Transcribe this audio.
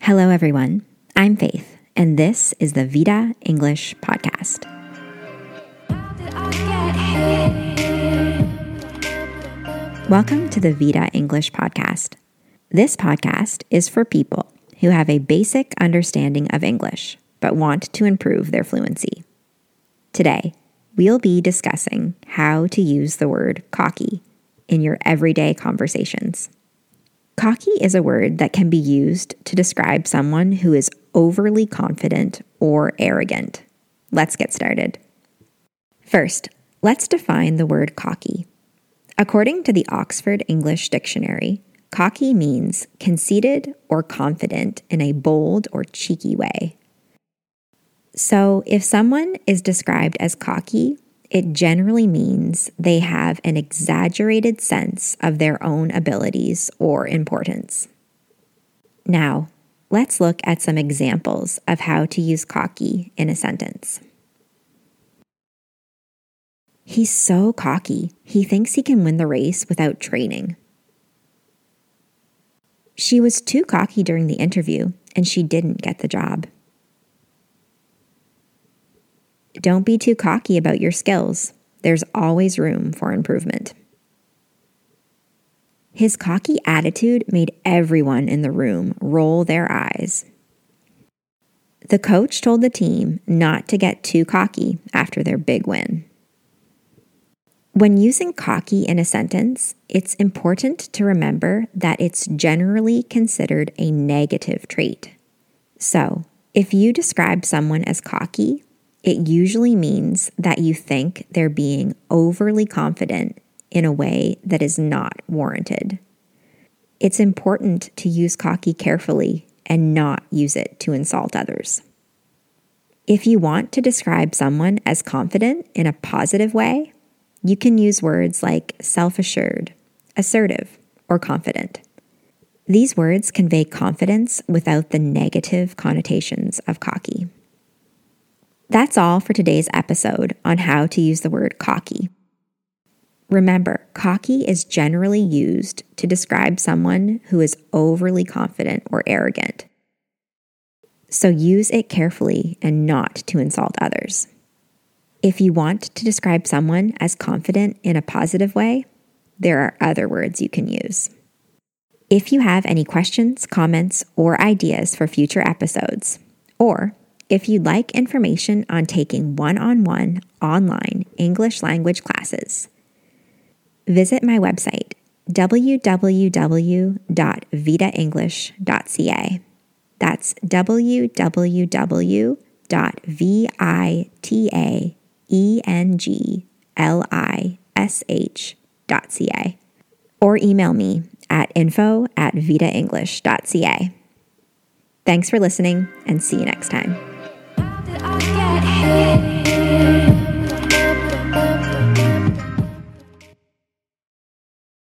Hello, everyone. I'm Faith, and this is the Vida English Podcast. Welcome to the Vida English Podcast. This podcast is for people who have a basic understanding of English, but want to improve their fluency. Today, we'll be discussing how to use the word cocky in your everyday conversations. Cocky is a word that can be used to describe someone who is overly confident or arrogant. Let's get started. First, let's define the word cocky. According to the Oxford English Dictionary, cocky means conceited or confident in a bold or cheeky way. So, if someone is described as cocky, it generally means they have an exaggerated sense of their own abilities or importance. Now, let's look at some examples of how to use cocky in a sentence. He's so cocky, he thinks he can win the race without training. She was too cocky during the interview, and she didn't get the job. Don't be too cocky about your skills. There's always room for improvement. His cocky attitude made everyone in the room roll their eyes. The coach told the team not to get too cocky after their big win. When using cocky in a sentence, it's important to remember that it's generally considered a negative trait. So, if you describe someone as cocky, it usually means that you think they're being overly confident in a way that is not warranted. It's important to use cocky carefully and not use it to insult others. If you want to describe someone as confident in a positive way, you can use words like self-assured, assertive, or confident. These words convey confidence without the negative connotations of cocky. That's all for today's episode on how to use the word cocky. Remember, cocky is generally used to describe someone who is overly confident or arrogant. So use it carefully and not to insult others. If you want to describe someone as confident in a positive way, there are other words you can use. If you have any questions, comments, or ideas for future episodes, or if you'd like information on taking one-on-one online English language classes, visit my website, www.vidaenglish.ca. That's www.vidaenglish.ca. Or email me at info@vidaenglish.ca. Thanks for listening, and see you next time.